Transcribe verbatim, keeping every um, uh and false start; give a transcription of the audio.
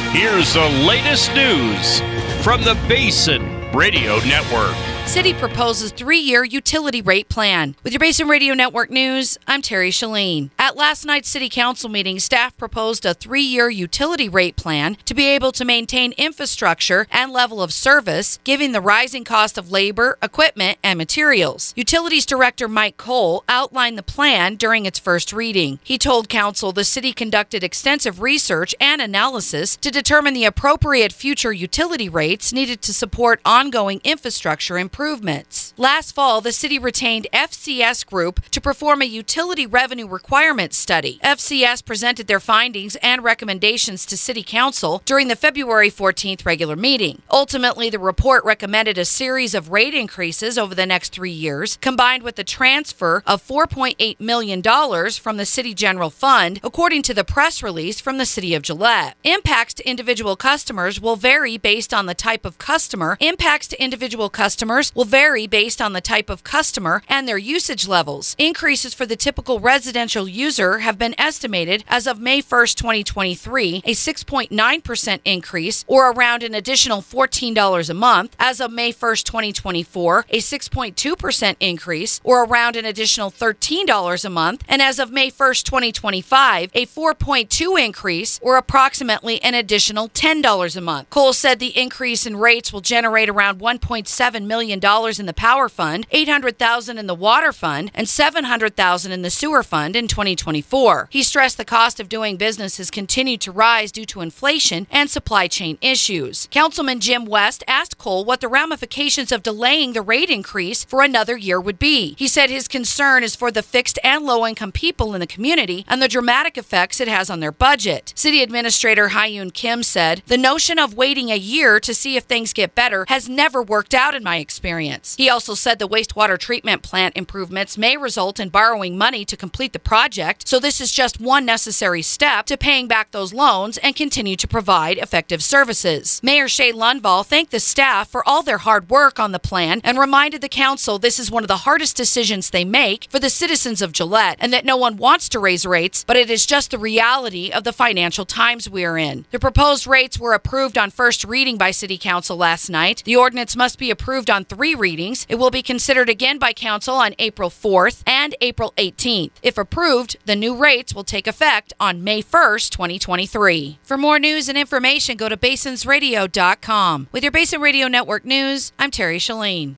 Here's the latest news from the Basin Radio Network. City proposes three-year utility rate plan. With your Basin Radio Network news, I'm Terry Shalene. At last night's City Council meeting, staff proposed a three-year utility rate plan to be able to maintain infrastructure and level of service, given the rising cost of labor, equipment, and materials. Utilities Director Mike Cole outlined the plan during its first reading. He told Council the city conducted extensive research and analysis to determine the appropriate future utility rates needed to support ongoing infrastructure improvements. Improvements. Last fall, the city retained F C S Group to perform a utility revenue requirement study. F C S presented their findings and recommendations to City Council during the February fourteenth regular meeting. Ultimately, the report recommended a series of rate increases over the next three years, combined with the transfer of four point eight million dollars from the City General Fund, according to the press release from the City of Gillette. Impacts to individual customers will vary based on the type of customer. Impacts to individual customers will vary based on the type of customer and their usage levels. Increases for the typical residential user have been estimated as of May first, twenty twenty-three, a six point nine percent increase, or around an additional fourteen dollars a month. As of May first, twenty twenty-four, a six point two percent increase, or around an additional thirteen dollars a month. And as of May first, twenty twenty-five, a four point two increase, or approximately an additional ten dollars a month. Cole said the increase in rates will generate around one point seven million dollars in the Power Fund, eight hundred thousand dollars in the Water Fund, and seven hundred thousand dollars in the Sewer Fund in twenty twenty-four. He stressed the cost of doing business has continued to rise due to inflation and supply chain issues. Councilman Jim West asked Cole what the ramifications of delaying the rate increase for another year would be. He said his concern is for the fixed and low-income people in the community and the dramatic effects it has on their budget. City Administrator Hyun Kim said, "The notion of waiting a year to see if things get better has never worked out in my experience." He also said the wastewater treatment plant improvements may result in borrowing money to complete the project, so this is just one necessary step to paying back those loans and continue to provide effective services. Mayor Shay Lundvall thanked the staff for all their hard work on the plan and reminded the council this is one of the hardest decisions they make for the citizens of Gillette and that no one wants to raise rates, but it is just the reality of the financial times we are in. The proposed rates were approved on first reading by City Council last night. The ordinance must be approved on three readings. It will be considered again by Council on April fourth and April eighteenth. If approved, the new rates will take effect on May first, twenty twenty-three. For more news and information, go to basins radio dot com. With your Basin Radio Network news, I'm Terry Shalene.